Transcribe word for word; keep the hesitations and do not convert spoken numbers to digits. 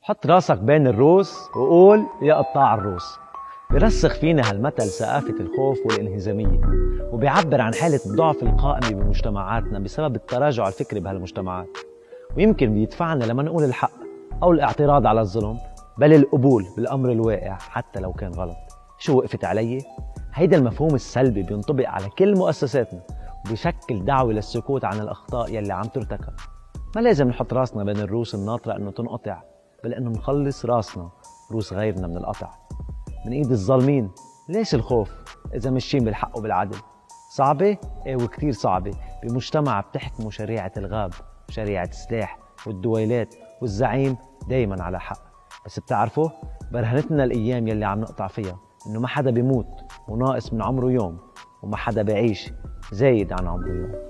حط راسك بين الروس وقول يا قطاع الروس. برسخ فينا هالمثل ثقافة الخوف والانهزامية، وبيعبر عن حالة الضعف القائمة بمجتمعاتنا بسبب التراجع الفكري بهالمجتمعات، ويمكن بيدفعنا لما نقول الحق أو الاعتراض على الظلم، بل القبول بالأمر الواقع حتى لو كان غلط. شو وقفت علي؟ هيدا المفهوم السلبي بينطبق على كل مؤسساتنا، وبيشكل دعوة للسكوت عن الأخطاء يلي عم ترتكب. ما لازم نحط راسنا بين الروس الناطرة إنه تنقطع، بل إنه نخلص راسنا روس غيرنا من القطع من إيد الظالمين. ليش الخوف إذا ماشيين بالحق وبالعدل؟ صعبة؟ إيه وكتير صعبة بمجتمع بتحكمه شريعة الغاب وشريعة السلاح والدويلات، والزعيم دايما على حق. بس بتعرفوا برهنتنا الأيام يلي عم نقطع فيها إنه ما حدا بيموت وناقص من عمره يوم، وما حدا بيعيش زايد عن عمره يوم.